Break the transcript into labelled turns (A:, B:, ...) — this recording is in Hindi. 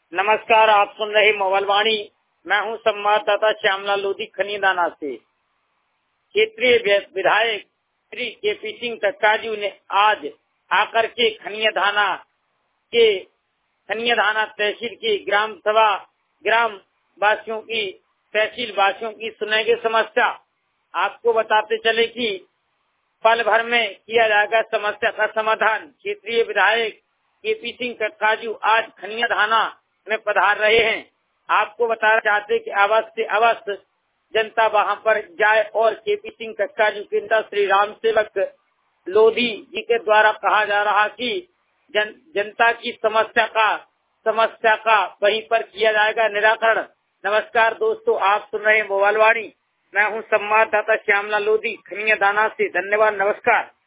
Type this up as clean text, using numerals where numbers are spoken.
A: नमस्कार, आप सुन रहे मोबाइल वाणी। मैं हूं संवाददाता श्यामलाल लोधी खनियादाना से। क्षेत्रीय विधायक श्री केपी सिंह कक्काजू ने आज आकर के खनियादाना तहसील की ग्राम तहसील वासियों की सुनेंगे समस्या। आपको बताते चले कि पल भर में किया जाएगा समस्या का समाधान। क्षेत्रीय विधायक केपी सिंह कक्काजू आज खनियादाना में पधार रहे हैं। आपको बताना चाहते कि अवश्य से अवश्य जनता वहां पर जाए और केपी सिंह कक्काजू के नेता श्री राम सेवक लोधी जी के द्वारा कहा जा रहा कि जनता की समस्या का वहीं पर किया जाएगा निराकरण। नमस्कार दोस्तों, आप सुन रहे हैं मोबाइल वाणी। मैं हूं संवाददाता श्यामलाल लोधी खनियादाना से। धन्यवाद, नमस्कार।